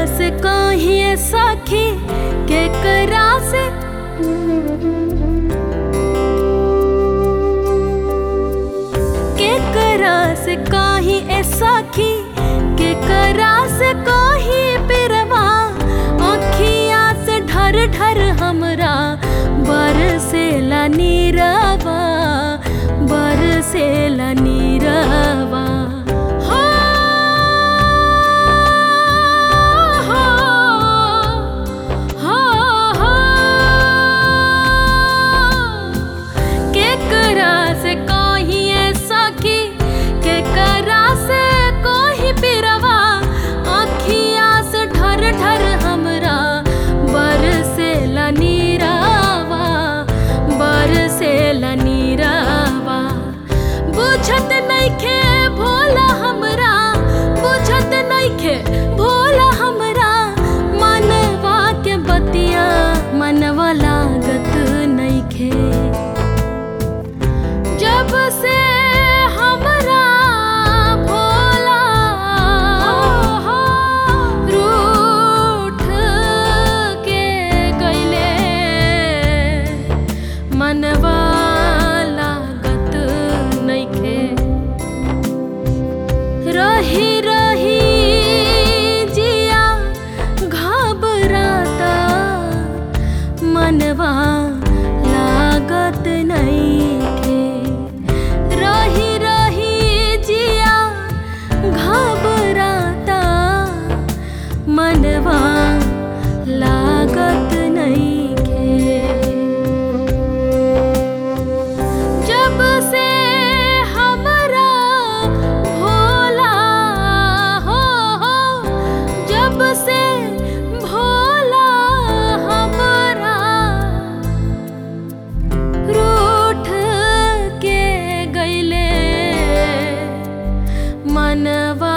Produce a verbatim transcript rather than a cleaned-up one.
से कहीं सखी केकरा से केकरा से कहीं सखी केकरा से कहीं पिरवा अखिया से ढर ढर हमरा बरसेला नीरवा बरसेला नीरवा बुझत नइखे भोला हमरा बुझत नइखे भोला हमरा मनवा के बतिया मनवा लागत नइखे जब से हमरा भोला रूठ के गइले मनवा रही रही जिया घबराता मनवा लागत नइखे रही रही जिया घबराता मनवा लागत नइखे जब से से भोला हमरा रूठ के गइले मनवा